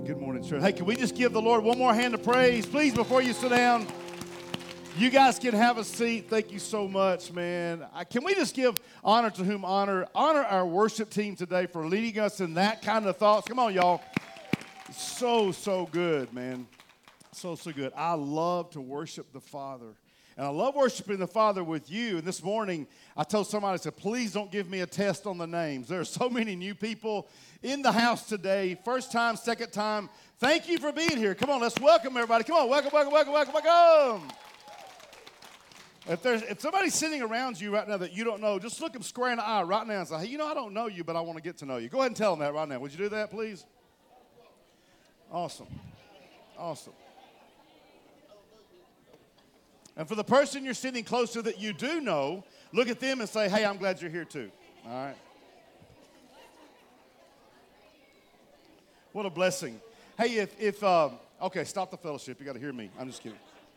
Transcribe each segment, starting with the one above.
Good morning, church. Hey, can we just give the Lord one more hand of praise, please, before you sit down? You guys can have a seat. Thank you so much, man. Can we just give honor to whom honor? Honor our worship team today for leading us in that kind of thoughts. Come on, y'all. So good, man. So good. I love to worship the Father. And I love worshiping the Father with you. And this morning, I told somebody, I said, please don't give me a test on the names. There are so many new people in the house today. First time, second time. Thank you for being here. Come on, let's welcome everybody. Come on, welcome. If somebody's sitting around you right now that you don't know, just look them square in the eye right now and say, hey, I don't know you, but I want to get to know you. Go ahead and tell them that right now. Would you do that, please? Awesome. And for the person you're sitting close to that you do know, look at them and say, hey, I'm glad you're here too. All right? What a blessing. Hey, okay, stop the fellowship. You got to hear me. I'm just kidding.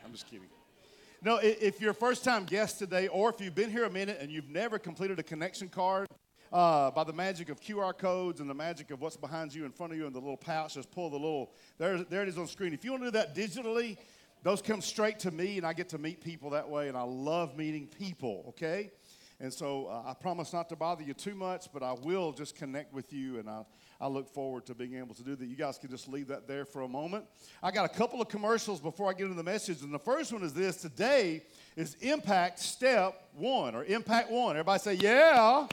No, if you're a first-time guest today, or if you've been here a minute and you've never completed a connection card, by the magic of QR codes and the magic of what's behind you, in front of you, in the little pouch, just pull the little, there it is on screen. If you want to do that digitally, those come straight to me, and I get to meet people that way, and I love meeting people, okay? And so I promise not to bother you too much, but I will just connect with you, and I look forward to being able to do that. You guys can just leave that there for a moment. I got a couple of commercials before I get into the message, and the first one is this. Today is Impact Step 1, or Impact 1. Everybody say, yeah.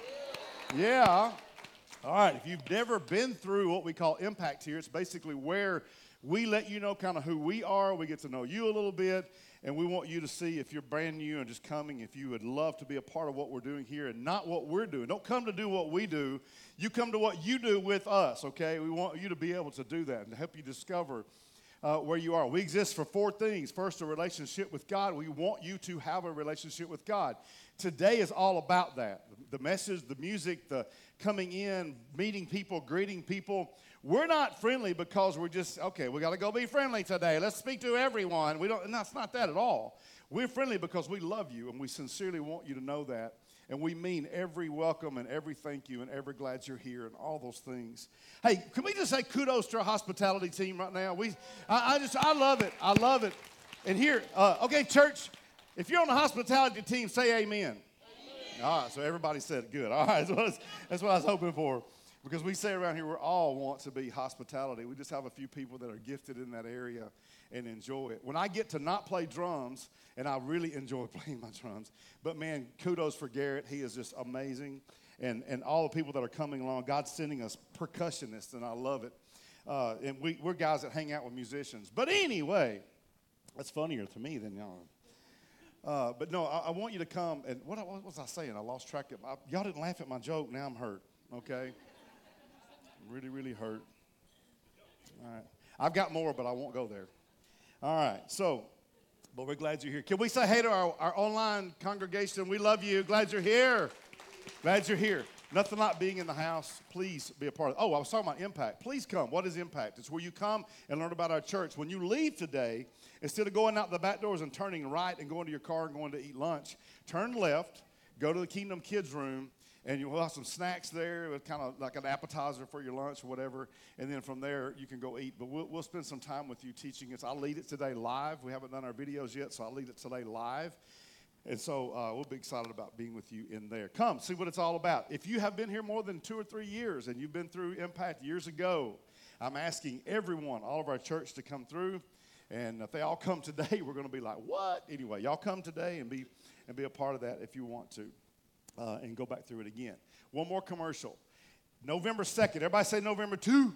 Yeah. All right, if you've never been through what we call Impact here, it's basically where we let you know kind of who we are. We get to know you a little bit, and we want you to see if you're brand new and just coming, if you would love to be a part of what we're doing here and not what we're doing. Don't come to do what we do. You come to what you do with us, okay? We want you to be able to do that and to help you discover where you are. We exist for four things. First, a relationship with God. We want you to have a relationship with God. Today is all about that. The message, the music, the coming in, meeting people, greeting people. We're not friendly because we're just, okay, we got to go be friendly today. Let's speak to everyone. And that's not that at all. We're friendly because we love you, and we sincerely want you to know that. And we mean every welcome and every thank you and every glad you're here and all those things. Hey, can we just say kudos to our hospitality team right now? I love it. I love it. And here, okay, church, if you're on the hospitality team, say amen. Amen. All right, so everybody said it. Good. All right, that's what I was hoping for. Because we say around here we all want to be hospitality. We just have a few people that are gifted in that area and enjoy it. When I get to not play drums, and I really enjoy playing my drums, but man, kudos for Garrett. He is just amazing. And all the people that are coming along, God's sending us percussionists, and I love it. And we're guys that hang out with musicians. But anyway, that's funnier to me than y'all. But no, I want you to come. And what was I saying? I lost track of it. Y'all didn't laugh at my joke. Now I'm hurt, okay? Really hurt. All right. I've got more, but I won't go there. All right. So, but we're glad you're here. Can we say hey to our online congregation? We love you. Glad you're here. Glad you're here. Nothing like being in the house. Please be a part of it. Oh, I was talking about Impact. Please come. What is Impact? It's where you come and learn about our church. When you leave today, instead of going out the back doors and turning right and going to your car and going to eat lunch, turn left, go to the Kingdom Kids room, and you'll have some snacks there, kind of like an appetizer for your lunch or whatever. And then from there, you can go eat. But we'll spend some time with you teaching us. I'll lead it today live. We haven't done our videos yet, so I'll lead it today live. And so we'll be excited about being with you in there. Come, see what it's all about. If you have been here more than 2 or 3 years and you've been through Impact years ago, I'm asking everyone, all of our church, to come through. And if they all come today, we're going to be like, what? Anyway, y'all come today and be a part of that if you want to. And go back through it again. One more commercial. November 2nd. Everybody say November 2.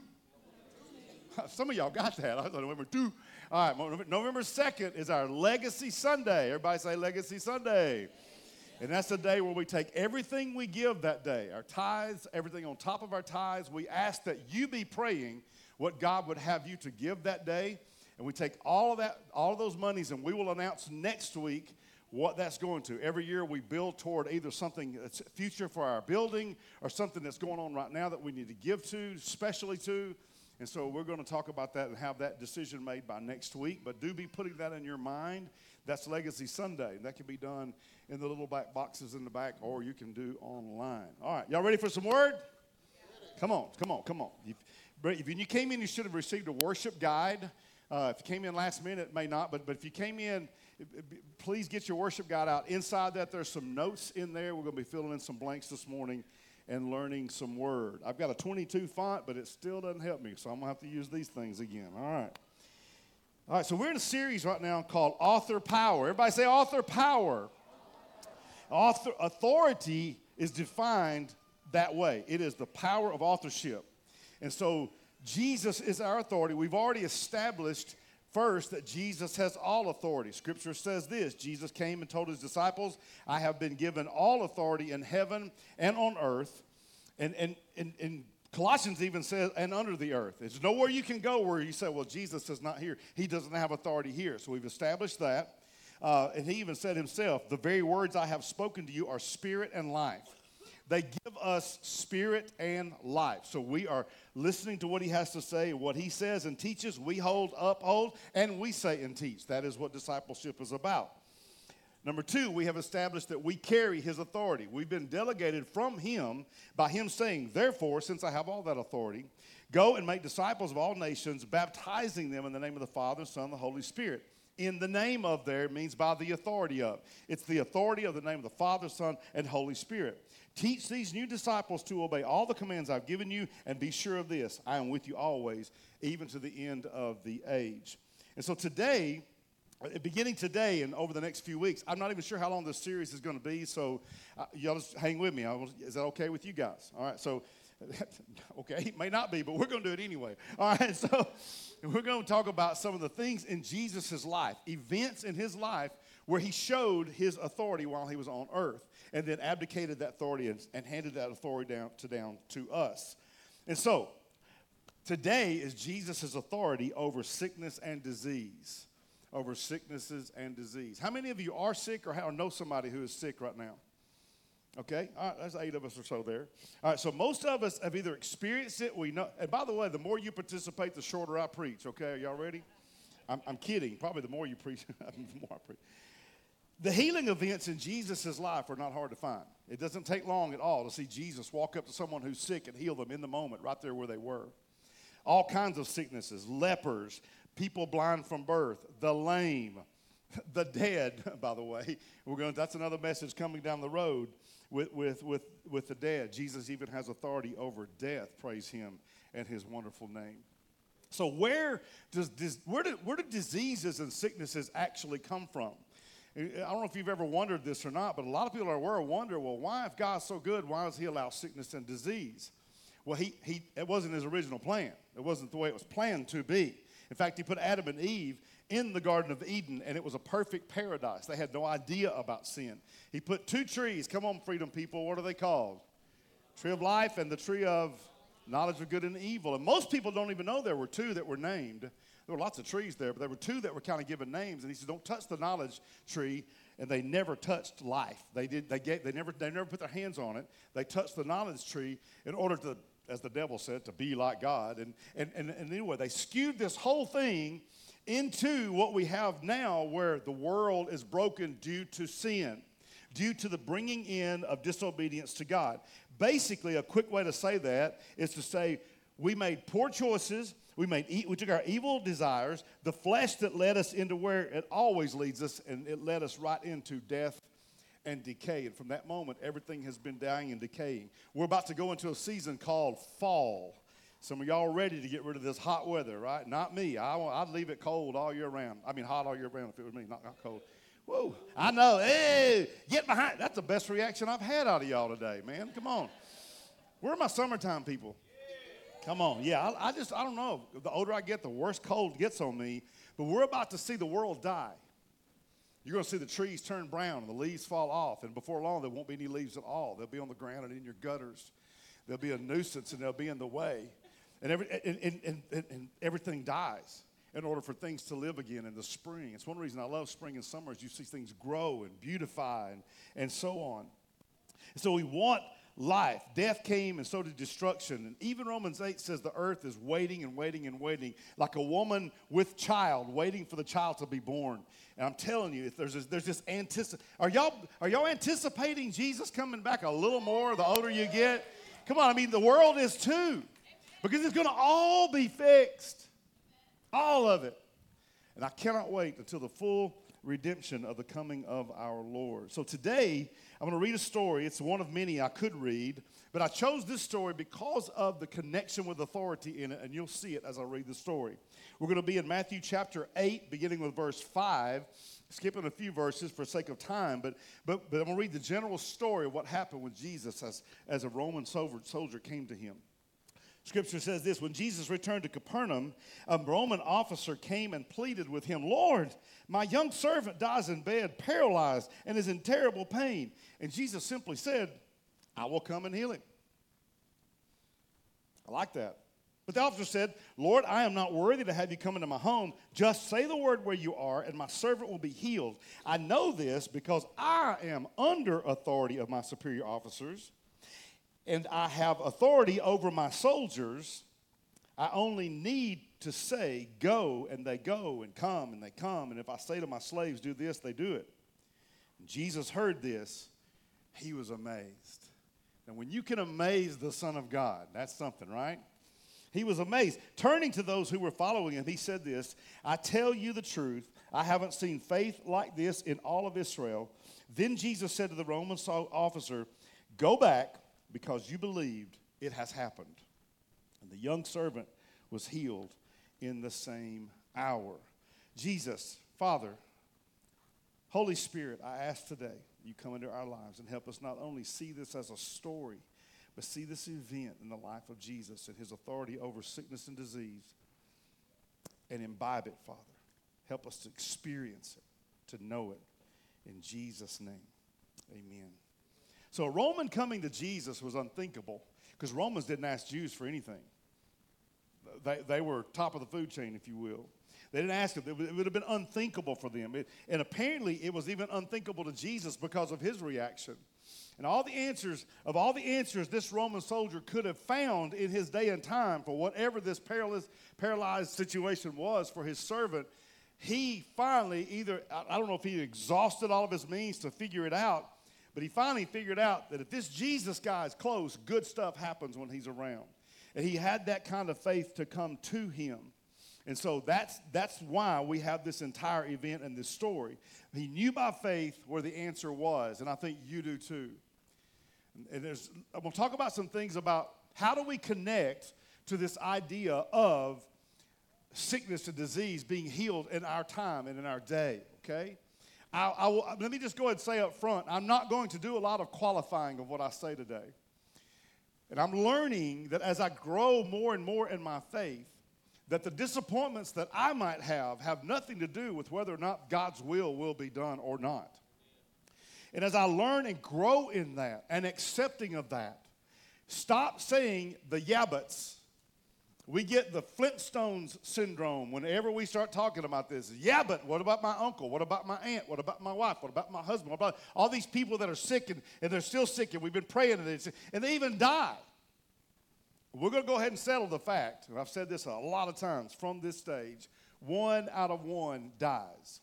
Some of y'all got that. I thought November 2. All right, November 2nd is our Legacy Sunday. Everybody say Legacy Sunday. And that's the day where we take everything we give that day, our tithes, everything on top of our tithes. We ask that you be praying what God would have you to give that day. And we take all of those monies, and we will announce next week what that's going to. Every year we build toward either something that's future for our building or something that's going on right now that we need to give to, especially to. And so we're going to talk about that and have that decision made by next week. But do be putting that in your mind. That's Legacy Sunday. That can be done in the little black boxes in the back, or you can do online. All right, y'all ready for some word? Come on. But when you came in, you should have received a worship guide. If you came in last minute, it may not. But if you came in, please get your worship guide out. Inside that, there's some notes in there. We're going to be filling in some blanks this morning and learning some word. I've got a 22 font, but it still doesn't help me, so I'm going to have to use these things again. All right, so we're in a series right now called Author Power. Everybody say Author Power. Authority is defined that way. It is the power of authorship. And so Jesus is our authority. We've already established first that Jesus has all authority. Scripture says this: Jesus came and told his disciples, I have been given all authority in heaven and on earth. And Colossians even says, and under the earth. There's nowhere you can go where you say, well, Jesus is not here. He doesn't have authority here. So we've established that. And he even said himself, the very words I have spoken to you are spirit and life. They give us spirit and life. So we are listening to what he has to say. What he says and teaches, we uphold, and we say and teach. That is what discipleship is about. Number two, we have established that we carry his authority. We've been delegated from him by him saying, therefore, since I have all that authority, go and make disciples of all nations, baptizing them in the name of the Father, Son, and the Holy Spirit. In the name of there means by the authority of. It's the authority of the name of the Father, Son, and Holy Spirit. Teach these new disciples to obey all the commands I've given you, and be sure of this, I am with you always, even to the end of the age. And so today, beginning today and over the next few weeks, I'm not even sure how long this series is going to be, so y'all just hang with me. Is that okay with you guys? All right, so, okay, it may not be, but we're going to do it anyway. All right, so we're going to talk about some of the things in Jesus' life, events in his life where he showed his authority while he was on earth and then abdicated that authority and handed that authority down to us. And so today is Jesus' authority over sickness and disease. Over sicknesses and disease. How many of you are sick or know somebody who is sick right now? Okay, all right, that's 8 of us or so there. All right, so most of us have either experienced it, we know, and by the way, the more you participate, the shorter I preach, okay? Are y'all ready? I'm kidding. Probably the more you preach, the more I preach. The healing events in Jesus' life are not hard to find. It doesn't take long at all to see Jesus walk up to someone who's sick and heal them in the moment, right there where they were. All kinds of sicknesses, lepers, people blind from birth, the lame, the dead, by the way. That's another message coming down the road with the dead. Jesus even has authority over death, praise him and his wonderful name. So where do diseases and sicknesses actually come from? I don't know if you've ever wondered this or not, but a lot of people wonder, well, why, if God's so good, why does he allow sickness and disease? Well, it wasn't his original plan. It wasn't the way it was planned to be. In fact, he put Adam and Eve in the Garden of Eden, and it was a perfect paradise. They had no idea about sin. He put 2 trees. Come on, freedom people. What are they called? Tree of life and the tree of knowledge of good and evil. And most people don't even know there were 2 that were named. There were lots of trees there, but there were 2 that were kind of given names. And he said, don't touch the knowledge tree. And they never touched life. They never put their hands on it. They touched the knowledge tree in order to, as the devil said, to be like God. And anyway, they skewed this whole thing into what we have now, where the world is broken due to sin, due to the bringing in of disobedience to God. Basically, a quick way to say that is to say we made poor choices. We took our evil desires, the flesh that led us into where it always leads us, and it led us right into death and decay. And from that moment, everything has been dying and decaying. We're about to go into a season called fall. Some of y'all are ready to get rid of this hot weather, right? Not me. I'd leave it cold all year round. I mean, hot all year round if it was me, not cold. Whoa, I know. Hey, get behind. That's the best reaction I've had out of y'all today, man. Come on. Where are my summertime people? Come on. Yeah, I don't know. The older I get, the worse cold gets on me. But we're about to see the world die. You're going to see the trees turn brown and the leaves fall off. And before long, there won't be any leaves at all. They'll be on the ground and in your gutters. They'll be a nuisance and they'll be in the way. And everything dies in order for things to live again in the spring. It's one reason I love spring and summer is you see things grow and beautify and so on. So we want life. Death came and so did destruction. And even Romans 8 says the earth is waiting and waiting and waiting, like a woman with child waiting for the child to be born. And I'm telling you, if there's this are y'all anticipating Jesus coming back a little more the older you get? Come on, I mean the world is too. Because it's going to all be fixed. All of it. And I cannot wait until the full redemption of the coming of our Lord. So today, I'm going to read a story. It's one of many I could read, but I chose this story because of the connection with authority in it, and you'll see it as I read the story. We're going to be in Matthew chapter 8, beginning with verse 5, skipping a few verses for sake of time, but I'm going to read the general story of what happened with Jesus as a Roman soldier came to him. Scripture says this: when Jesus returned to Capernaum, a Roman officer came and pleaded with him, "Lord, my young servant dies in bed, paralyzed, and is in terrible pain." And Jesus simply said, "I will come and heal him." I like that. But the officer said, "Lord, I am not worthy to have you come into my home. Just say the word where you are, and my servant will be healed. I know this because I am under authority of my superior officers, and I have authority over my soldiers. I only need to say, 'Go,' and they go, and 'Come,' and they come. And if I say to my slaves, 'Do this,' they do it." And Jesus heard this. He was amazed. And when you can amaze the Son of God, that's something, right? He was amazed. Turning to those who were following him, he said this: "I tell you the truth, I haven't seen faith like this in all of Israel." Then Jesus said to the Roman officer, "Go back, because you believed, it has happened." And the young servant was healed in the same hour. Jesus, Father, Holy Spirit, I ask today you come into our lives and help us not only see this as a story, but see this event in the life of Jesus and his authority over sickness and disease, and imbibe it, Father. Help us to experience it, to know it. In Jesus' name, amen. So a Roman coming to Jesus was unthinkable, because Romans didn't ask Jews for anything. They were top of the food chain, if you will. They didn't ask them. It would have been unthinkable for them. And apparently it was even unthinkable to Jesus because of his reaction. And all the answers this Roman soldier could have found in his day and time for whatever this paralyzed situation was for his servant, he finally I don't know if he exhausted all of his means to figure it out, but he finally figured out that if this Jesus guy is close, good stuff happens when he's around. And he had that kind of faith to come to him. And so that's why we have this entire event and this story. He knew by faith where the answer was, and I think you do too. And I'm going to talk about some things about how do we connect to this idea of sickness and disease being healed in our time and in our day, okay? Let me just go ahead and say up front, I'm not going to do a lot of qualifying of what I say today. And I'm learning that as I grow more and more in my faith, that the disappointments that I might have nothing to do with whether or not God's will be done or not. And as I learn and grow in that and accepting of that, stop saying the yeah buts. We get the Flintstones syndrome whenever we start talking about this. Yeah, but what about my uncle? What about my aunt? What about my wife? What about my husband? What about all these people that are sick and they're still sick and we've been praying and they even die? We're going to go ahead and settle the fact, and I've said this a lot of times from this stage, 1 out of 1 dies.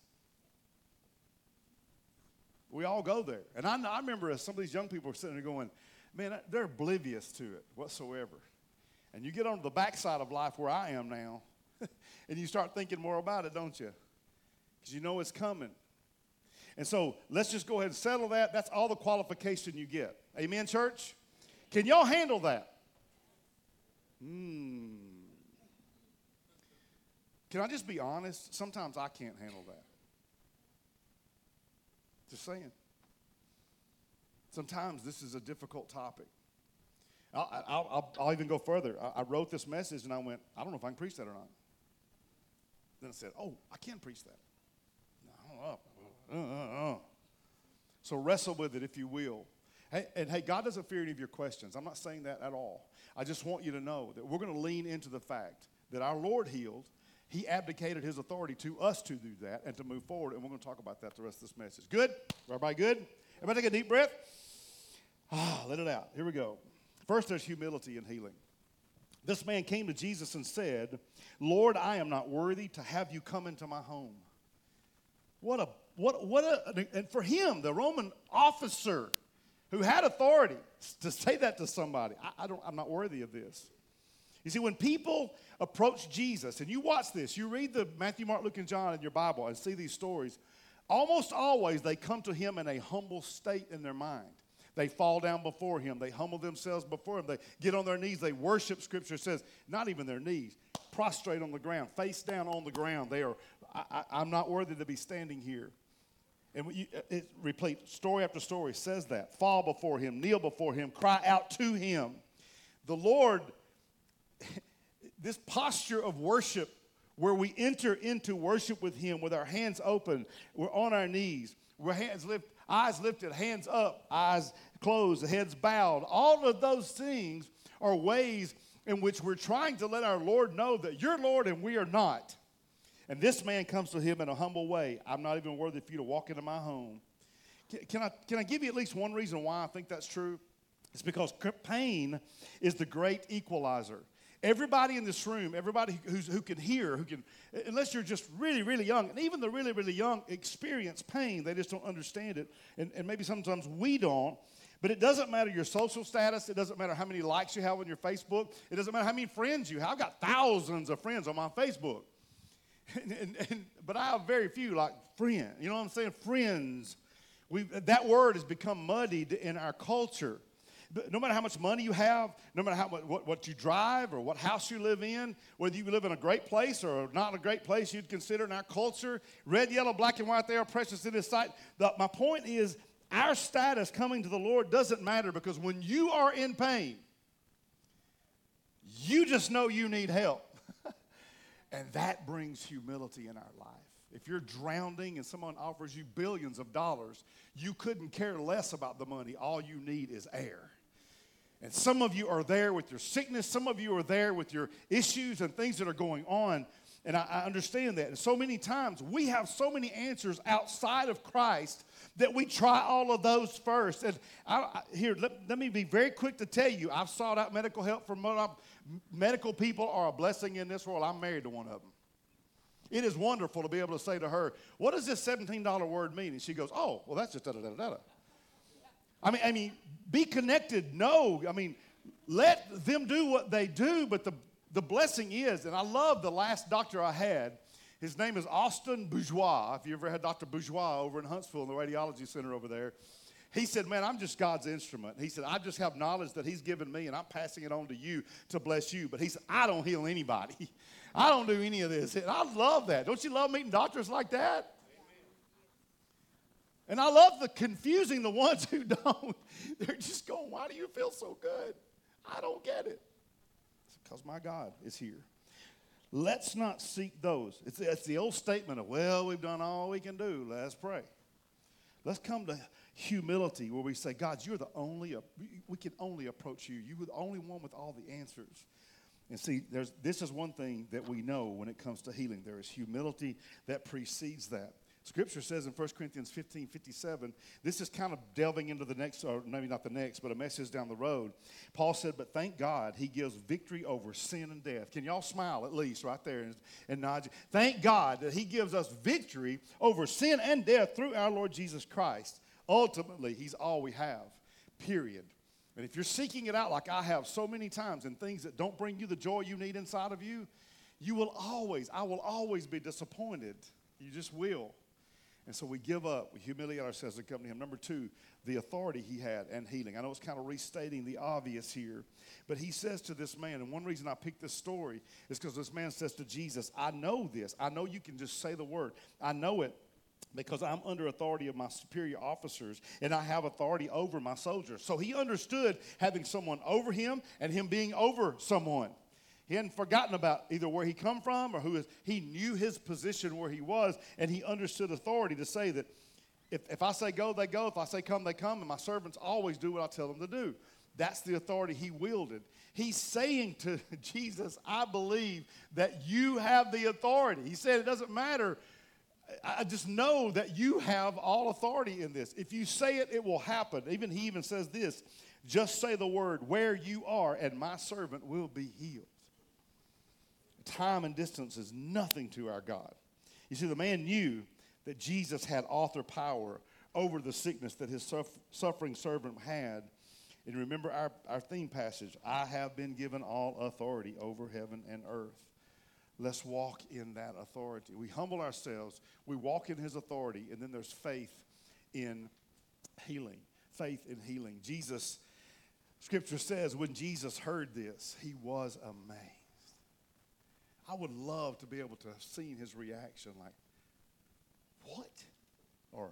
We all go there. And I remember as some of these young people are sitting there going, man, they're oblivious to it whatsoever. And you get on the backside of life where I am now, and you start thinking more about it, don't you? Because you know it's coming. And so let's just go ahead and settle that. That's all the qualification you get. Amen, church? Can y'all handle that? Can I just be honest? Sometimes I can't handle that. Just saying. Sometimes this is a difficult topic. I'll even go further. I wrote this message and I went, I don't know if I can preach that or not. Then I said, oh, I can preach that. No. So wrestle with it, if you will. Hey, God doesn't fear any of your questions. I'm not saying that at all. I just want you to know that we're going to lean into the fact that our Lord healed. He abdicated his authority to us to do that and to move forward, and we're going to talk about that the rest of this message. Good? Everybody good? Everybody take a deep breath. Let it out. Here we go. First, there's humility in healing. This man came to Jesus and said, Lord, I am not worthy to have you come into my home. And for him, the Roman officer who had authority to say that to somebody, I'm not worthy of this. You see, when people approach Jesus, and you watch this, you read the Matthew, Mark, Luke, and John in your Bible and see these stories, almost always they come to him in a humble state in their mind. They fall down before him. They humble themselves before him. They get on their knees. They worship, Scripture says, not even their knees, prostrate on the ground, face down on the ground. They are, I'm not worthy to be standing here. And it replete, story after story says that. Fall before him, kneel before him, cry out to him. The Lord, this posture of worship where we enter into worship with him with our hands open, we're on our knees, we're eyes lifted, hands up, eyes closed, heads bowed. All of those things are ways in which we're trying to let our Lord know that you're Lord and we are not. And this man comes to him in a humble way. I'm not even worthy for you to walk into my home. Can I give you at least one reason why I think that's true? It's because pain is the great equalizer. Everybody in this room, everybody who can hear, unless you're just really, really young, and even the really, really young experience pain, they just don't understand it. And maybe sometimes we don't. But it doesn't matter your social status. It doesn't matter how many likes you have on your Facebook. It doesn't matter how many friends you have. I've got thousands of friends on my Facebook. But I have very few, like friends. You know what I'm saying? Friends. That word has become muddied in our culture. No matter how much money you have, no matter what you drive or what house you live in, whether you live in a great place or not a great place you'd consider in our culture, red, yellow, black, and white, they are precious in his sight. My point is, our status coming to the Lord doesn't matter, because when you are in pain, you just know you need help. And that brings humility in our life. If you're drowning and someone offers you billions of dollars, you couldn't care less about the money. All you need is air. And some of you are there with your sickness. Some of you are there with your issues and things that are going on. And I understand that. And so many times we have so many answers outside of Christ that we try all of those first. And let me be very quick to tell you, I've sought out medical help from medical people are a blessing in this world. I'm married to one of them. It is wonderful to be able to say to her, what does this $17 word mean? And she goes, oh, well, that's just da-da-da-da-da. I mean, be connected. No, I mean, let them do what they do, but the blessing is, and I love the last doctor I had. His name is Austin Bourgeois. If you ever had Dr. Bourgeois over in Huntsville in the radiology center over there, he said, man, I'm just God's instrument. He said, I just have knowledge that he's given me, and I'm passing it on to you to bless you. But he said, I don't heal anybody. I don't do any of this. And I love that. Don't you love meeting doctors like that? And I love confusing the ones who don't. They're just going, why do you feel so good? I don't get it. It's because my God is here. Let's not seek those. It's the old statement of, well, we've done all we can do. Let's pray. Let's come to humility where we say, God, we can only approach you. You are the only one with all the answers. And see, this is one thing that we know when it comes to healing. There is humility that precedes that. Scripture says in 1 Corinthians 15:57, this is kind of delving into the next, or maybe not the next, but a message down the road. Paul said, but thank God he gives victory over sin and death. Can y'all smile at least right there and nod? Thank God that he gives us victory over sin and death through our Lord Jesus Christ. Ultimately, he's all we have, period. And if you're seeking it out like I have so many times in things that don't bring you the joy you need inside of you, I will always be disappointed. You just will. And so we give up, we humiliate ourselves to come to him. Number two, the authority he had and healing. I know it's kind of restating the obvious here, but he says to this man, and one reason I picked this story is because this man says to Jesus, I know this. I know you can just say the word. I know it because I'm under authority of my superior officers, and I have authority over my soldiers. So he understood having someone over him and him being over someone. He hadn't forgotten about either where he come from or who is. He knew his position where he was, and he understood authority to say that if I say go, they go. If I say come, they come, and my servants always do what I tell them to do. That's the authority he wielded. He's saying to Jesus, I believe that you have the authority. He said it doesn't matter. I just know that you have all authority in this. If you say it, it will happen. He even says this, just say the word where you are, and my servant will be healed. Time and distance is nothing to our God. You see, the man knew that Jesus had author power over the sickness that his suffering servant had. And remember our theme passage, I have been given all authority over heaven and earth. Let's walk in that authority. We humble ourselves, we walk in his authority, and then there's faith in healing. Faith in healing. Jesus, Scripture says, when Jesus heard this, he was amazed. I would love to be able to have seen his reaction like, what? Or,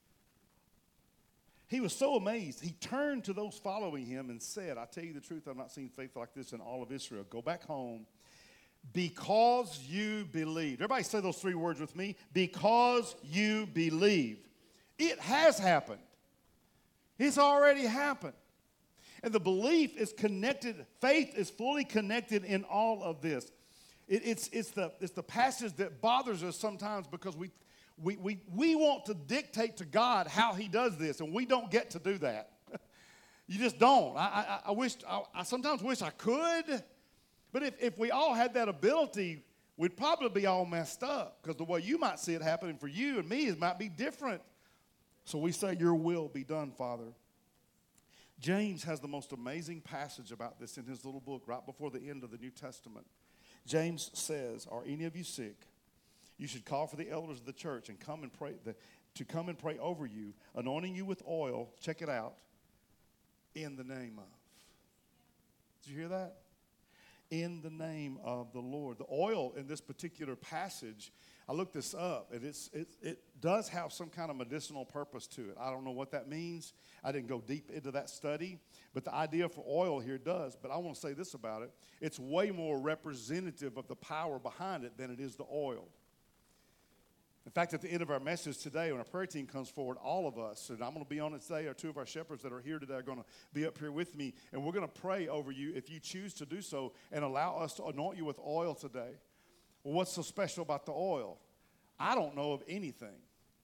he was so amazed, he turned to those following him and said, I tell you the truth, I've not seen faith like this in all of Israel. Go back home because you believed. Everybody say those three words with me. Because you believed. It has happened. It's already happened. And the belief is connected. Faith is fully connected in all of this. It's the passage that bothers us sometimes because we want to dictate to God how he does this, and we don't get to do that. You just don't. I sometimes wish I could, but if we all had that ability, we'd probably be all messed up because the way you might see it happening for you and me, it might be different. So we say, your will be done, Father. James has the most amazing passage about this in his little book right before the end of the New Testament. James says, are any of you sick? You should call for the elders of the church and come and pray over you, anointing you with oil, check it out, in the name of. Did you hear that? In the name of the Lord. The oil in this particular passage, I looked this up, and it does have some kind of medicinal purpose to it. I don't know what that means. I didn't go deep into that study, but the idea for oil here does. But I want to say this about it. It's way more representative of the power behind it than it is the oil. In fact, at the end of our message today, when our prayer team comes forward, all of us, and I'm going to be on it today, or two of our shepherds that are here today are going to be up here with me, and we're going to pray over you if you choose to do so and allow us to anoint you with oil today. Well, what's so special about the oil? I don't know of anything.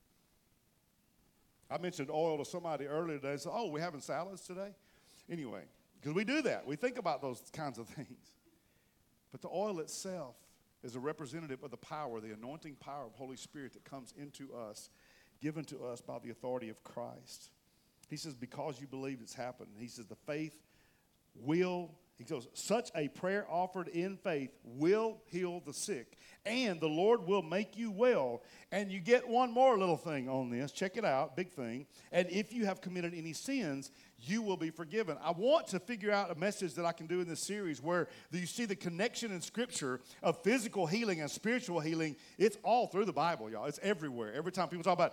I mentioned oil to somebody earlier today. So, we're having salads today? Anyway, because we do that. We think about those kinds of things. But the oil itself is a representative of the power, the anointing power of Holy Spirit that comes into us, given to us by the authority of Christ. He says, because you believe it's happened. He says, the faith will, he goes, such a prayer offered in faith will heal the sick, and the Lord will make you well. And you get one more little thing on this. Check it out, big thing. And if you have committed any sins, you will be forgiven. I want to figure out a message that I can do in this series where you see the connection in Scripture of physical healing and spiritual healing. It's all through the Bible, y'all. It's everywhere. Every time people talk about,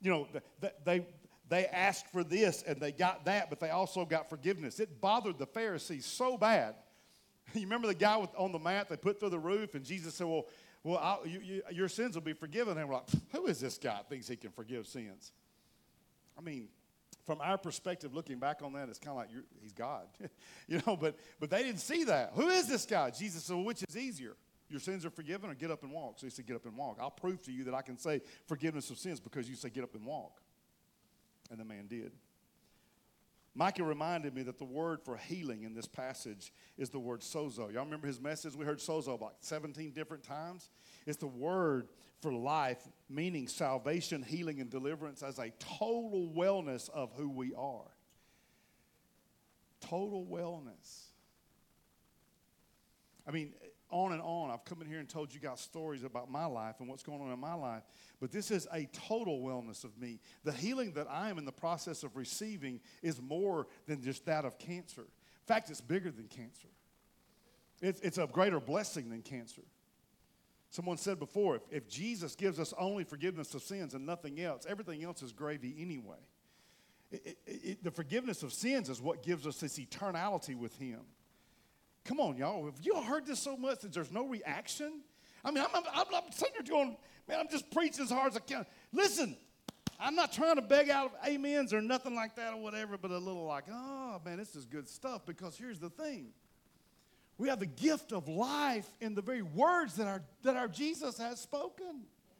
they asked for this and they got that, but they also got forgiveness. It bothered the Pharisees so bad. You remember the guy on the mat they put through the roof, and Jesus said, your sins will be forgiven. And we're like, who is this guy that thinks he can forgive sins? I mean, from our perspective, looking back on that, it's kind of like he's God. But they didn't see that. Who is this guy? Jesus said, well, which is easier? Your sins are forgiven or get up and walk? So he said, get up and walk. I'll prove to you that I can say forgiveness of sins because you say get up and walk. And the man did. Micah reminded me that the word for healing in this passage is the word sozo. Y'all remember his message? We heard sozo about 17 different times. It's the word for life, meaning salvation, healing, and deliverance as a total wellness of who we are. Total wellness. I mean, on and on. I've come in here and told you guys stories about my life and what's going on in my life. But this is a total wellness of me. The healing that I am in the process of receiving is more than just that of cancer. In fact, it's bigger than cancer. It's a greater blessing than cancer. Someone said before, if Jesus gives us only forgiveness of sins and nothing else, everything else is gravy anyway. The forgiveness of sins is what gives us this eternality with him. Come on, y'all. Have you all heard this so much that there's no reaction? I mean, I'm sitting here going, man, I'm just preaching as hard as I can. Listen, I'm not trying to beg out amens or nothing like that or whatever, but a little like, oh, man, this is good stuff. Because here's the thing. We have the gift of life in the very words that our Jesus has spoken.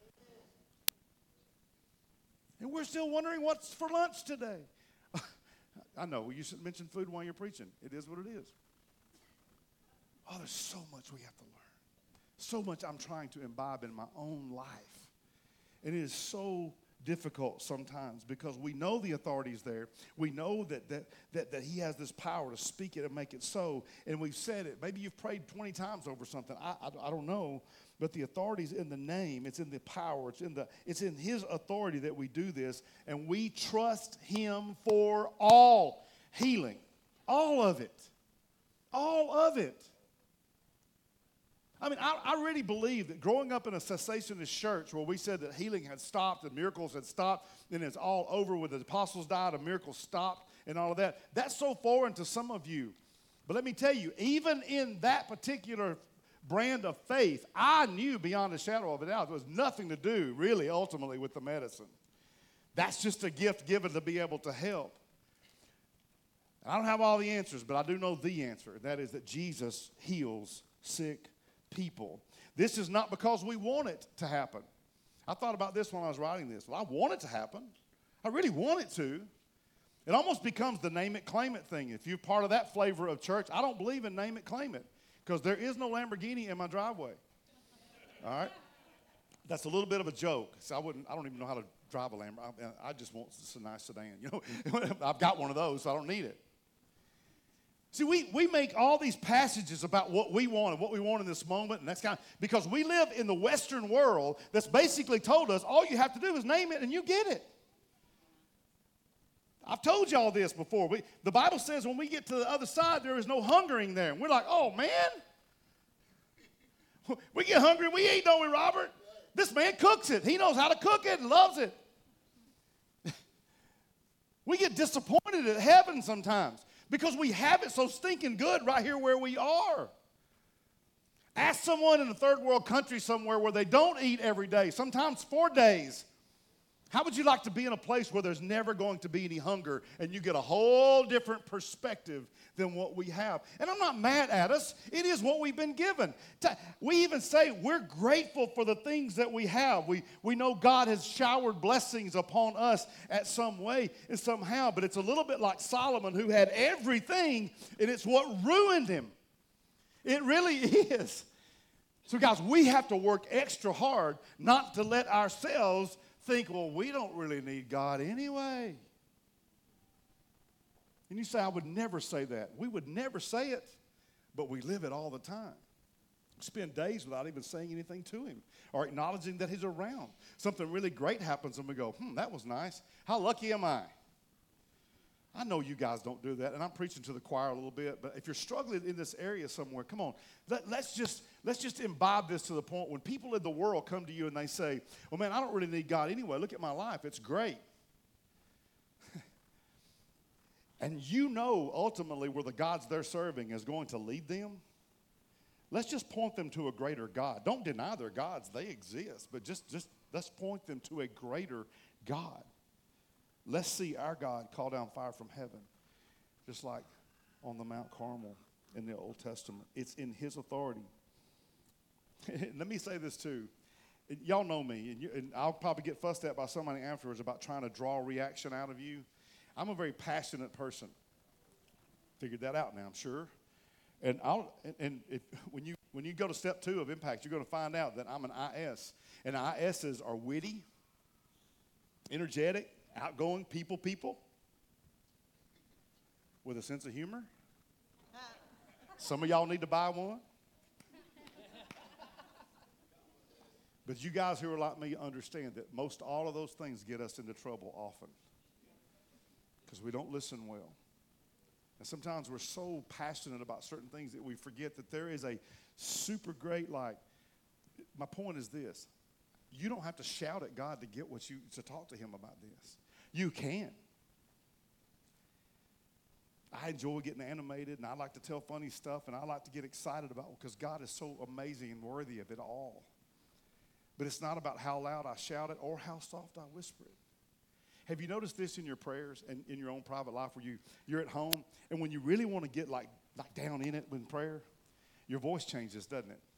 And we're still wondering what's for lunch today. I know, you shouldn't mention food while you're preaching. It is what it is. Oh, there's so much we have to learn. So much I'm trying to imbibe in my own life. And it is so difficult sometimes because we know the authority's there. We know that he has this power to speak it and make it so. And we've said it. Maybe you've prayed 20 times over something. I don't know. But the authority's in the name. It's in the power. It's in his authority that we do this. And we trust him for all healing. All of it. All of it. I mean, I really believe that growing up in a cessationist church where we said that healing had stopped and miracles had stopped and it's all over with the apostles died and miracles stopped and all of that, that's so foreign to some of you. But let me tell you, even in that particular brand of faith, I knew beyond a shadow of a doubt there was nothing to do really ultimately with the medicine. That's just a gift given to be able to help. And I don't have all the answers, but I do know the answer. That is that Jesus heals sick people. This is not because we want it to happen. I thought about this when I was writing this. Well, I want it to happen. I really want it to. It almost becomes the name it, claim it thing. If you're part of that flavor of church, I don't believe in name it, claim it because there is no Lamborghini in my driveway. All right? That's a little bit of a joke. So I don't even know how to drive a Lamborghini. I just want a nice sedan. You know, I've got one of those, so I don't need it. See, we make all these passages about what we want and what we want in this moment, and that's kind of because we live in the Western world that's basically told us all you have to do is name it and you get it. I've told you all this before. The Bible says when we get to the other side, there is no hungering there. And we're like, oh, man. We get hungry, we eat, don't we, Robert? This man cooks it. He knows how to cook it and loves it. We get disappointed at heaven sometimes because we have it so stinking good right here where we are. Ask someone in a third world country somewhere where they don't eat every day, sometimes 4 days. How would you like to be in a place where there's never going to be any hunger and you get a whole different perspective than what we have? And I'm not mad at us. It is what we've been given. We even say we're grateful for the things that we have. We know God has showered blessings upon us at some way and somehow, but it's a little bit like Solomon who had everything and it's what ruined him. It really is. So guys, we have to work extra hard not to let ourselves think, well, we don't really need God anyway. And you say, I would never say that. We would never say it, but we live it all the time. Spend days without even saying anything to him or acknowledging that he's around. Something really great happens and we go, that was nice. How lucky am I? I know you guys don't do that, and I'm preaching to the choir a little bit, but if you're struggling in this area somewhere, come on, let's just imbibe this to the point when people in the world come to you and they say, well, man, I don't really need God anyway. Look at my life. It's great. And you know ultimately where the gods they're serving is going to lead them. Let's just point them to a greater God. Don't deny their gods. They exist, but just let's point them to a greater God. Let's see our God call down fire from heaven, just like on the Mount Carmel in the Old Testament. It's in his authority. Let me say this too. Y'all know me, and I'll probably get fussed at by somebody afterwards about trying to draw a reaction out of you. I'm a very passionate person. Figured that out now, I'm sure. And when you go to step 2 of Impact, you're going to find out that I'm an IS. And ISs are witty, energetic, outgoing people with a sense of humor. Some of y'all need to buy one. But you guys who are like me understand that most all of those things get us into trouble often because we don't listen well. And sometimes we're so passionate about certain things that we forget that there is a super great, my point is this. You don't have to shout at God to talk to him about this. You can. I enjoy getting animated, and I like to tell funny stuff, and I like to get excited about it because God is so amazing and worthy of it all. But it's not about how loud I shout it or how soft I whisper it. Have you noticed this in your prayers and in your own private life where you're at home, and when you really want to get like down in it in prayer, your voice changes, doesn't it?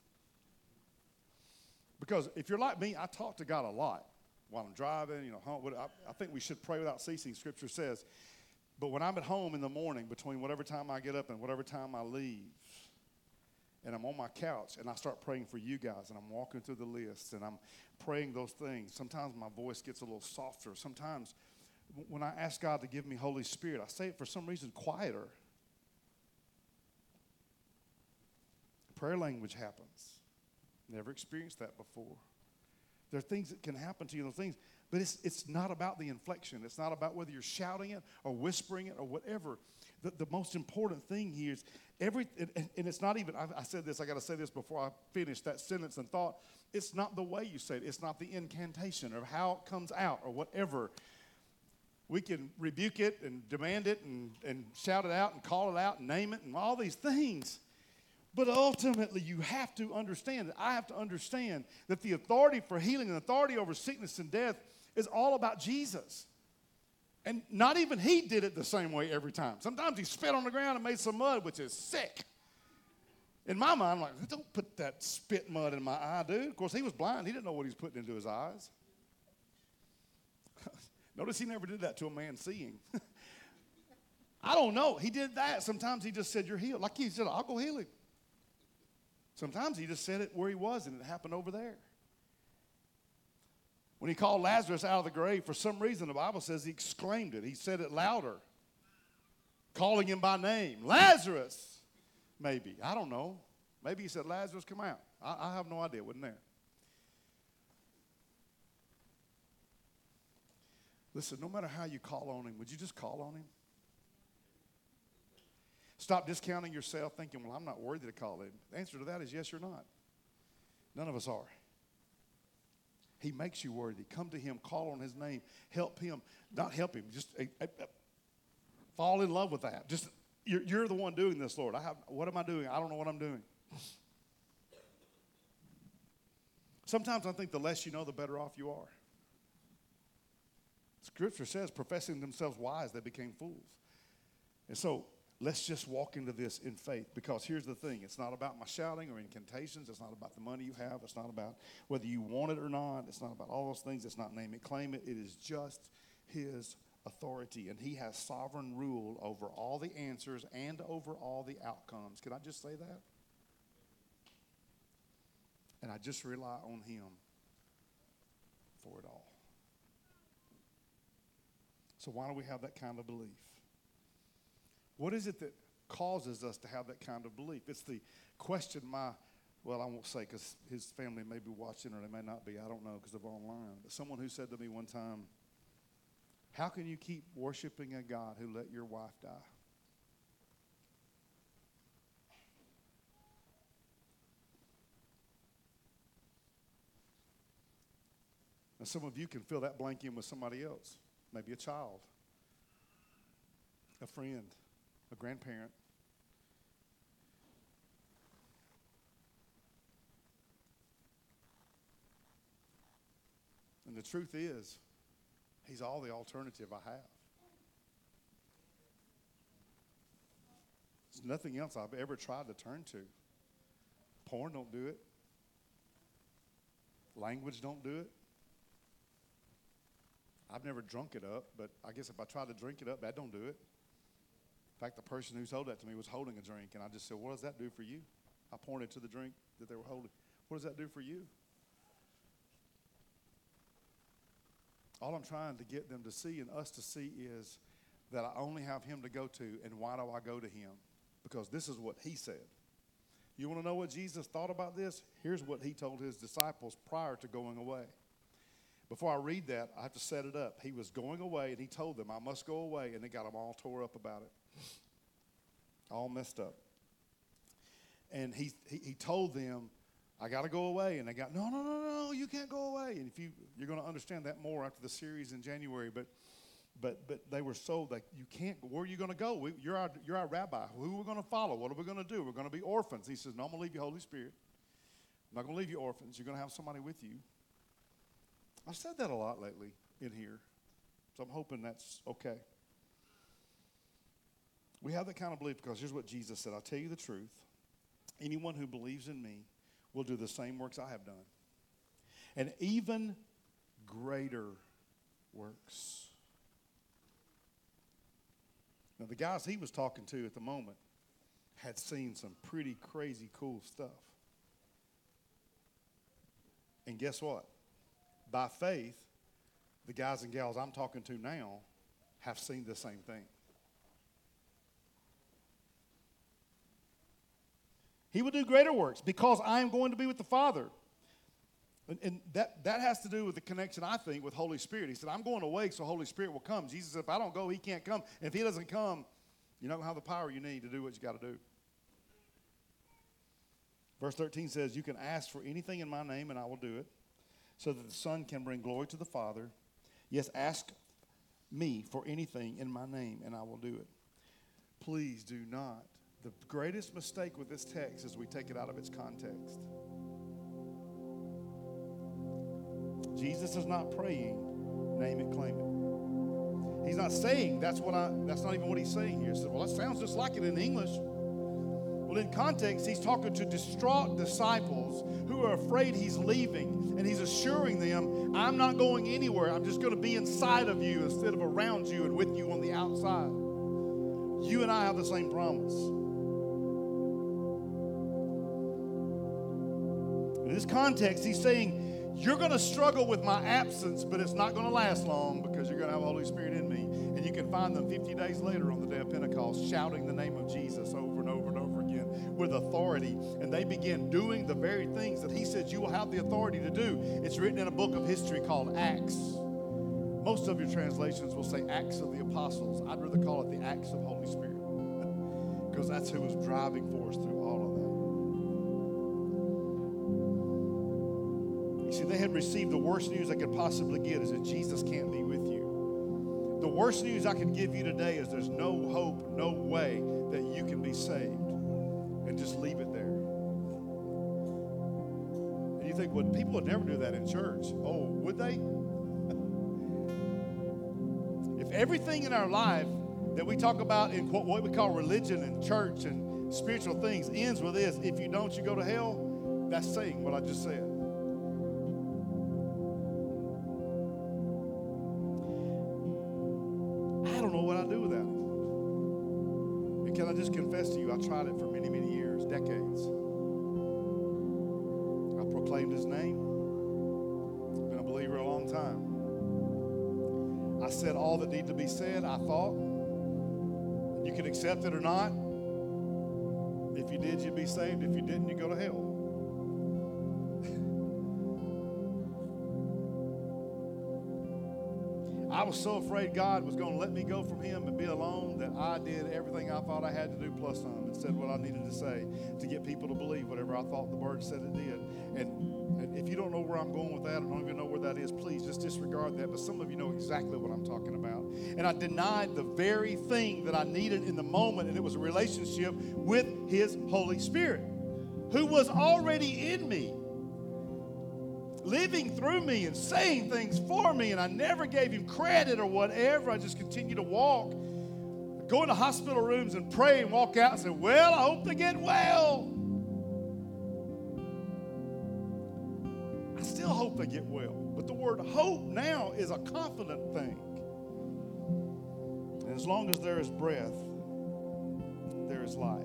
Because if you're like me, I talk to God a lot while I'm driving, I think we should pray without ceasing, Scripture says. But when I'm at home in the morning, between whatever time I get up and whatever time I leave, and I'm on my couch and I start praying for you guys, and I'm walking through the list and I'm praying those things, sometimes my voice gets a little softer. Sometimes when I ask God to give me Holy Spirit, I say it for some reason quieter. Prayer language happens. Never experienced that before. There are things that can happen to you, those things, but it's not about the inflection. It's not about whether you're shouting it or whispering it or whatever. The most important thing here is and it's not even, I said this, I got to say this before I finish that sentence and thought. It's not the way you say it. It's not the incantation or how it comes out or whatever. We can rebuke it and demand it and shout it out and call it out and name it and all these things. But ultimately, you have to understand, I have to understand that the authority for healing and authority over sickness and death is all about Jesus. And not even he did it the same way every time. Sometimes he spit on the ground and made some mud, which is sick. In my mind, I'm like, don't put that spit mud in my eye, dude. Of course, he was blind. He didn't know what he was putting into his eyes. Notice he never did that to a man seeing. I don't know. He did that. Sometimes he just said, you're healed. Like he said, I'll go heal him. Sometimes he just said it where he was, and it happened over there. When he called Lazarus out of the grave, for some reason, the Bible says he exclaimed it. He said it louder, calling him by name. Lazarus, maybe. I don't know. Maybe he said, Lazarus, come out. I have no idea. Wasn't there. Listen, no matter how you call on him, would you just call on him? Stop discounting yourself, thinking, well, I'm not worthy to call him. The answer to that is yes, you're not. None of us are. He makes you worthy. Come to him, call on his name, help him. Not help him, just fall in love with that. Just you're the one doing this, Lord. What am I doing? I don't know what I'm doing. Sometimes I think the less you know, the better off you are. Scripture says, professing themselves wise, they became fools. And so, let's just walk into this in faith, because here's the thing. It's not about my shouting or incantations. It's not about the money you have. It's not about whether you want it or not. It's not about all those things. It's not name it, claim it. It is just his authority, and he has sovereign rule over all the answers and over all the outcomes. Can I just say that? And I just rely on him for it all. So why do we have that kind of belief? What is it that causes us to have that kind of belief? It's the question I won't say, because his family may be watching or they may not be. I don't know because of online. But someone who said to me one time, how can you keep worshiping a God who let your wife die? Now, some of you can fill that blank in with somebody else, maybe a child, a friend, a grandparent. And the truth is, he's all the alternative I have. There's nothing else I've ever tried to turn to. Porn don't do it. Language don't do it. I've never drunk it up, but I guess if I tried to drink it up, that don't do it. In fact, the person who told that to me was holding a drink, and I just said, what does that do for you? I pointed to the drink that they were holding. What does that do for you? All I'm trying to get them to see and us to see is that I only have him to go to, and why do I go to him? Because this is what he said. You want to know what Jesus thought about this? Here's what he told his disciples prior to going away. Before I read that, I have to set it up. He was going away, and he told them, I must go away, and they got them all tore up about it. All messed up. And he told them, I got to go away. And they got, no, you can't go away. And if you're going to understand that more after the series in January. But they were sold that you can't, where are you going to go? You're our rabbi. Who are we going to follow? What are we going to do? We're going to be orphans. He says, no, I'm going to leave you Holy Spirit. I'm not going to leave you orphans. You're going to have somebody with you. I've said that a lot lately in here, so I'm hoping that's okay. We have that kind of belief because here's what Jesus said. I'll tell you the truth. Anyone who believes in me will do the same works I have done, and even greater works. Now, the guys he was talking to at the moment had seen some pretty crazy cool stuff. And guess what? By faith, the guys and gals I'm talking to now have seen the same thing. He will do greater works because I am going to be with the Father. And that has to do with the connection, I think, with Holy Spirit. He said, I'm going away so Holy Spirit will come. Jesus said, if I don't go, he can't come. And if he doesn't come, you're not going to have the power you need to do what you got to do. Verse 13 says, you can ask for anything in my name and I will do it, so that the Son can bring glory to the Father. Yes, ask me for anything in my name and I will do it. Please do not. The greatest mistake with this text is we take it out of its context. Jesus is not praying, name it, claim it. He's not saying that's not even what he's saying here. He said, well, that sounds just like it in English. Well, in context, he's talking to distraught disciples who are afraid he's leaving, and he's assuring them, I'm not going anywhere. I'm just going to be inside of you instead of around you and with you on the outside. You and I have the same promise. In this context, he's saying, you're going to struggle with my absence, but it's not going to last long because you're going to have the Holy Spirit in me. And you can find them 50 days later on the day of Pentecost shouting the name of Jesus over and over and over again with authority. And they begin doing the very things that he said you will have the authority to do. It's written in a book of history called Acts. Most of your translations will say Acts of the Apostles. I'd rather call it the Acts of Holy Spirit because that's who was driving force through all of that. See, they had received the worst news they could possibly get is that Jesus can't be with you. The worst news I can give you today is there's no hope, no way that you can be saved. And just leave it there. And you think, well, people would never do that in church. Oh, would they? If everything in our life that we talk about in what we call religion and church and spiritual things ends with this, if you don't, you go to hell, that's saying what I just said. Can I just confess to you, I tried it for many, many years, decades. I proclaimed his name. Been a believer a long time. I said all that needed to be said, I thought. You could accept it or not. If you did, you'd be saved. If you didn't, you'd go to hell. I was so afraid God was going to let me go from him and be alone that I did everything I thought I had to do plus some and said what I needed to say to get people to believe whatever I thought the word said it did. And if you don't know where I'm going with that, I don't even know where that is, please just disregard that. But some of you know exactly what I'm talking about. And I denied the very thing that I needed in the moment, and it was a relationship with his Holy Spirit, who was already in me, living through me and saying things for me, and I never gave him credit or whatever. I just continued to walk, go into hospital rooms and pray and walk out and say, well, I hope they get well. I still hope they get well. But the word hope now is a confident thing. And as long as there is breath, there is life.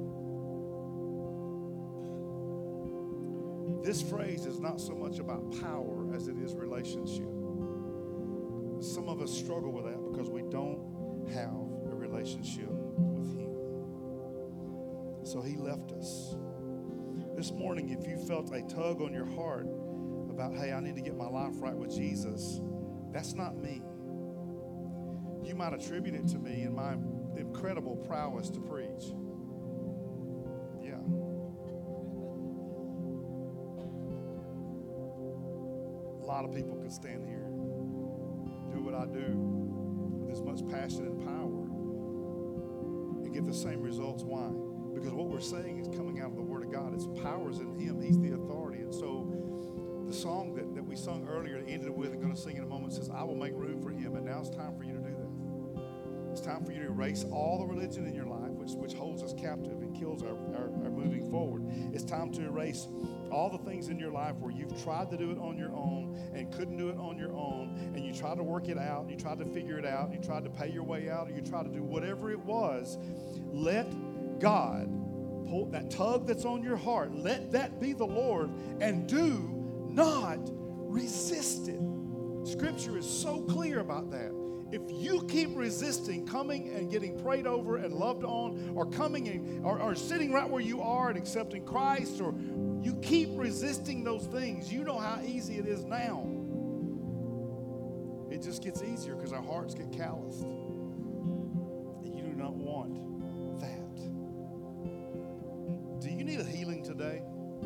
This phrase is not so much about power as it is relationship. Some of us struggle with that because we don't have a relationship with him. So he left us. This morning, if you felt a tug on your heart about, hey, I need to get my life right with Jesus, that's not me. You might attribute it to me and my incredible prowess to preach. Yeah. A lot of people could stand here and do what I do with as much passion and power and get the same results. Why? Because what we're saying is coming out of the Word of God. It's powers in him. He's the authority. And so the song that we sung earlier, ended with, and going to sing in a moment, says, I will make room for him. And now it's time for you to do that. It's time for you to erase all the religion in your life, which holds us captive and kills our moving forward. It's time to erase all the things in your life where you've tried to do it on your own and couldn't do it on your own, and you tried to work it out, and you tried to figure it out, and you tried to pay your way out, or you tried to do whatever it was. Let God pull that tug that's on your heart, let that be the Lord, and do not resist it. Scripture is so clear about that. If you keep resisting coming and getting prayed over and loved on, or coming and, or sitting right where you are and accepting Christ, or you keep resisting those things, you know how easy it is now. It just gets easier because our hearts get calloused. And you do not want that. Do you need a healing today?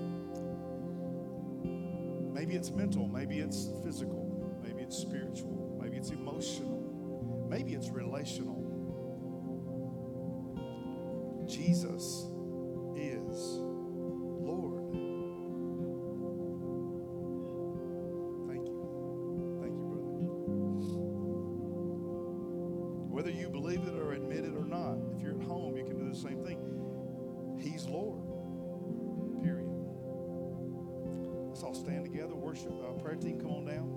Maybe it's mental, maybe it's physical, maybe it's spiritual, maybe it's emotional. Maybe it's relational. Jesus is Lord. Thank you. Thank you, brother. Whether you believe it or admit it or not, if you're at home, you can do the same thing. He's Lord. Period. Let's all stand together, worship. Prayer team, come on down.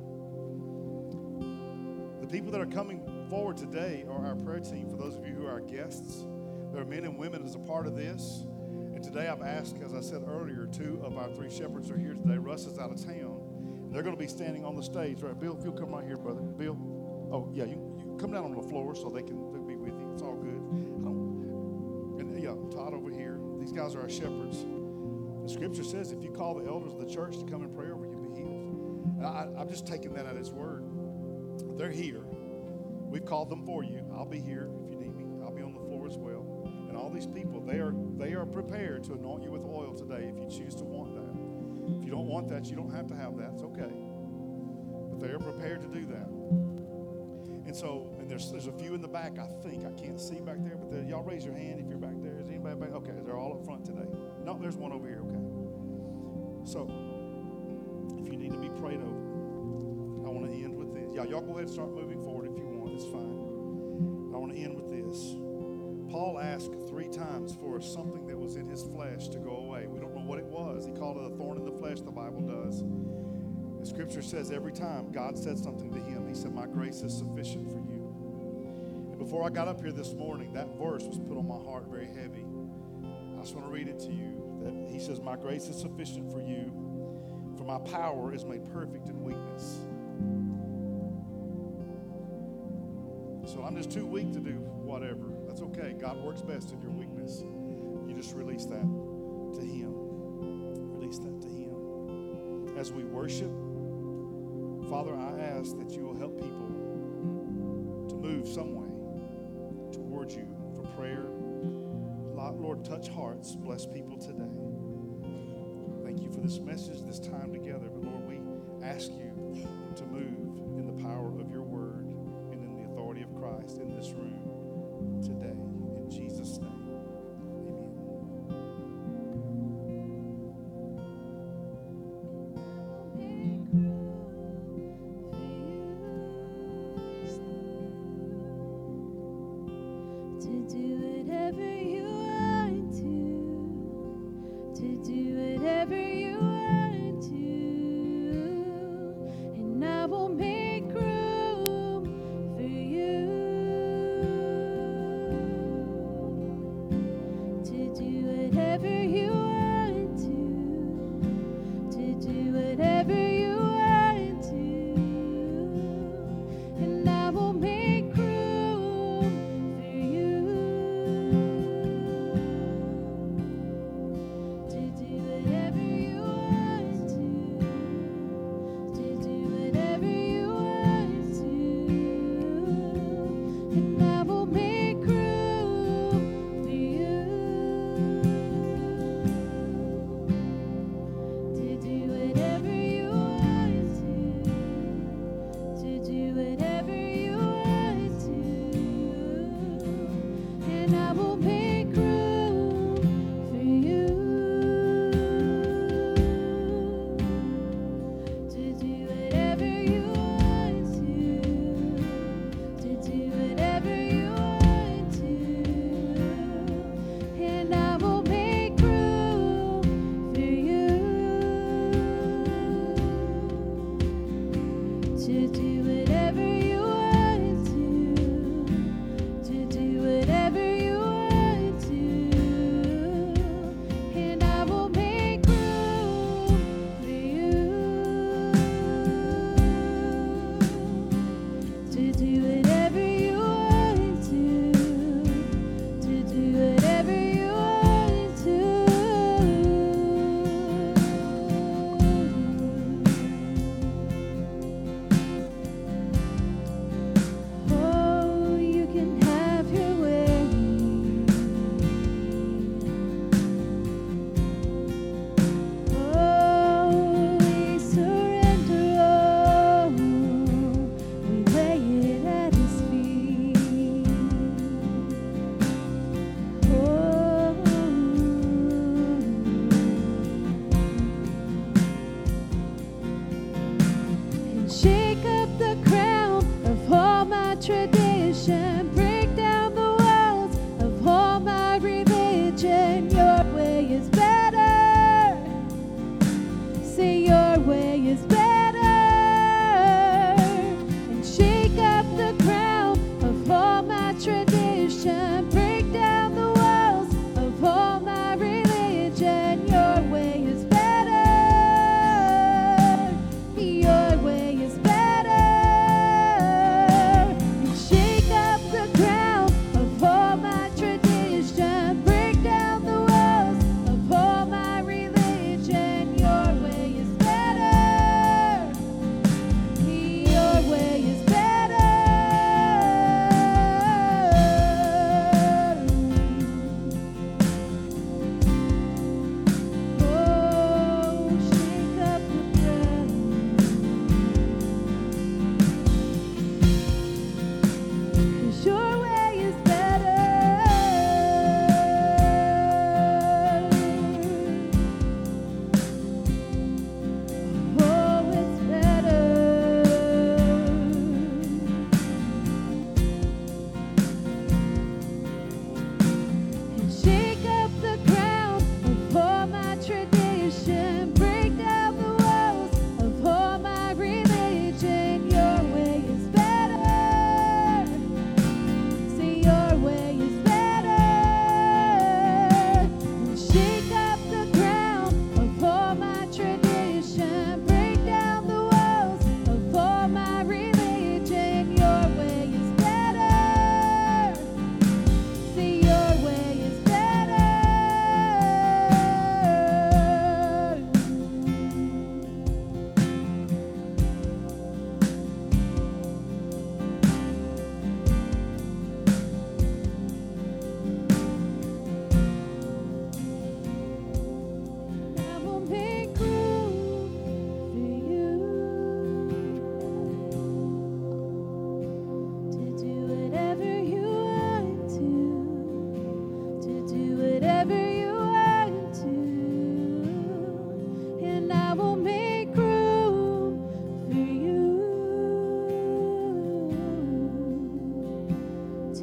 The people that are coming forward today are our prayer team. For those of you who are our guests, there are men and women as a part of this. And today I've asked, as I said earlier, 2 of our 3 shepherds are here today. Russ is out of town. And they're going to be standing on the stage. Right, Bill, if you'll come right here, brother. Bill, oh, yeah, you come down on the floor so they'll be with you. It's all good. And yeah, Todd over here. These guys are our shepherds. The scripture says if you call the elders of the church to come and pray over you, be healed. And I'm just taking that at its word. They're here. We've called them for you. I'll be here if you need me. I'll be on the floor as well. And all these people, they are prepared to anoint you with oil today if you choose to want that. If you don't want that, you don't have to have that. It's okay. But they are prepared to do that. And so, and there's a few in the back, I think. I can't see back there, but y'all raise your hand if you're back there. Is anybody back? Okay, they're all up front today. No, there's one over here. Okay. So, if you need to be prayed over, I want to end with this. Y'all go ahead and start moving forward if you want. It's fine. I want to end with this. Paul asked 3 times for something that was in his flesh to go away. We don't know what it was. He called it a thorn in the flesh, the Bible does. The scripture says every time God said something to him, he said, my grace is sufficient for you. And before I got up here this morning, that verse was put on my heart very heavy. I just want to read it to you. That he says, my grace is sufficient for you, for my power is made perfect in weakness. So I'm just too weak to do whatever. That's okay. God works best in your weakness. You just release that to him. Release that to him. As we worship, Father, I ask that you will help people to move some way towards you for prayer. Lord, touch hearts. Bless people today. Thank you for this message, this time together. But Lord, we ask you to move in the power of your word and in the authority of Christ in this room today. In Jesus' name.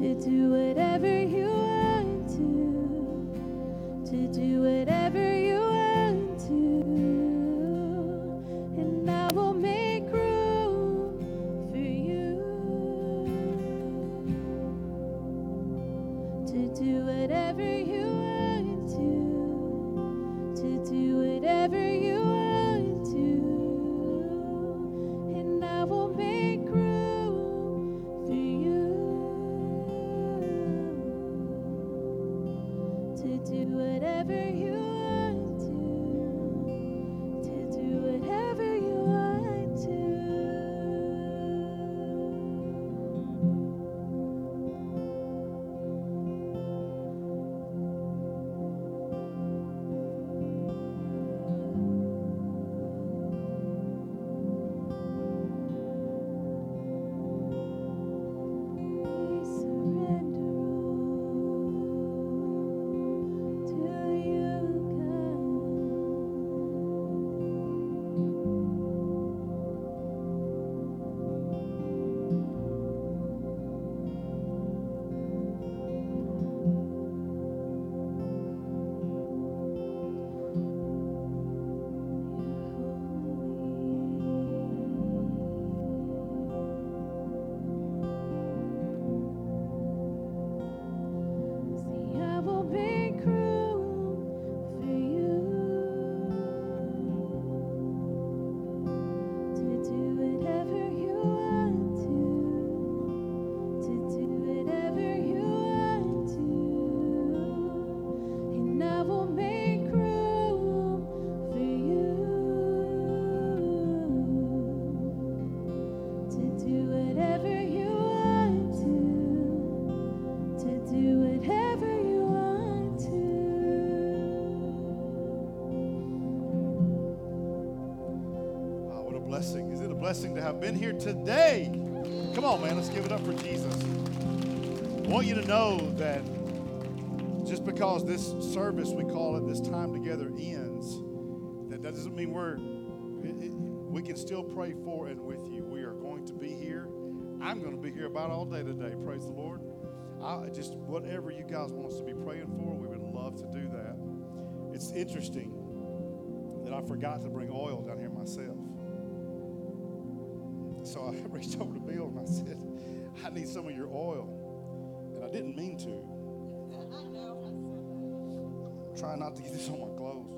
to do whatever you want to do whatever you want to, and I will make room for you to do whatever you want to do whatever you want to, and I will make room for you to do whatever you want to do whatever you want to. We surrender all to you, God. See, I will make room for you to do whatever you want to do whatever you want to, and I will make room for you to do whatever you want to do whatever you want to. Wow, what a blessing. Is it a blessing to have been here today? Come on, man, let's give it up for Jesus. I want you to know that just because this service, we call it, this time together ends, that doesn't mean we can still pray for and with you. We are going to be here. I'm going to be here about all day today. Praise the Lord. Just whatever you guys want us to be praying for, we would love to do that. It's interesting that I forgot to bring oil down here myself. So I reached over to Bill and I said, I need some of your oil. And I didn't mean to. Try not to get this on my clothes.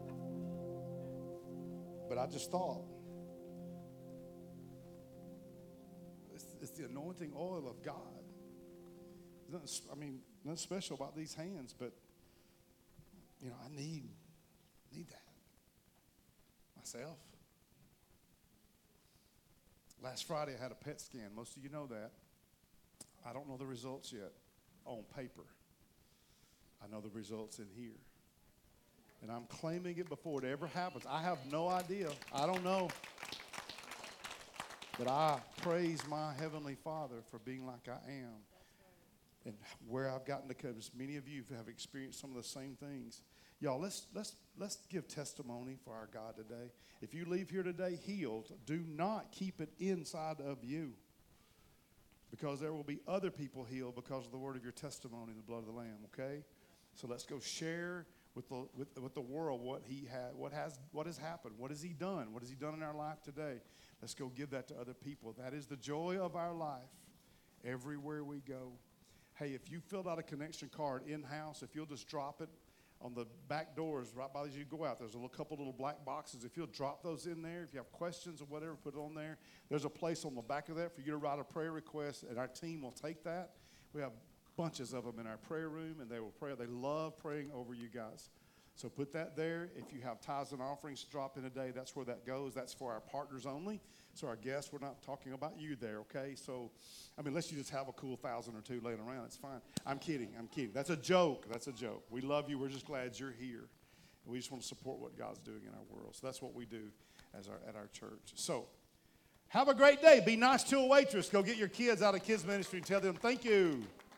But I just thought, it's the anointing oil of God. Nothing special about these hands, but, I need that myself. Last Friday, I had a PET scan. Most of you know that. I don't know the results yet on paper. I know the results in here. And I'm claiming it before it ever happens. I have no idea. I don't know. But I praise my Heavenly Father for being like I am. And where I've gotten to come, as many of you have experienced some of the same things. Y'all, let's give testimony for our God today. If you leave here today healed, do not keep it inside of you, because there will be other people healed because of the word of your testimony and the blood of the Lamb. Okay, so let's go share with the world what has happened. What has He done? What has He done in our life today? Let's go give that to other people. That is the joy of our life. Everywhere we go. Hey, if you filled out a connection card in-house, if you'll just drop it on the back doors right by as you go out, there's a couple little black boxes. If you'll drop those in there, if you have questions or whatever, put it on there. There's a place on the back of that for you to write a prayer request, and our team will take that. We have bunches of them in our prayer room, and they will pray. They love praying over you guys. So put that there. If you have tithes and offerings to drop in a day, that's where that goes. That's for our partners only. So our guests, we're not talking about you there, okay? So, unless you just have a cool 1,000 or two laying around, it's fine. I'm kidding. That's a joke. We love you. We're just glad you're here. And we just want to support what God's doing in our world. So that's what we do at our church. So, have a great day. Be nice to a waitress. Go get your kids out of kids ministry and tell them thank you.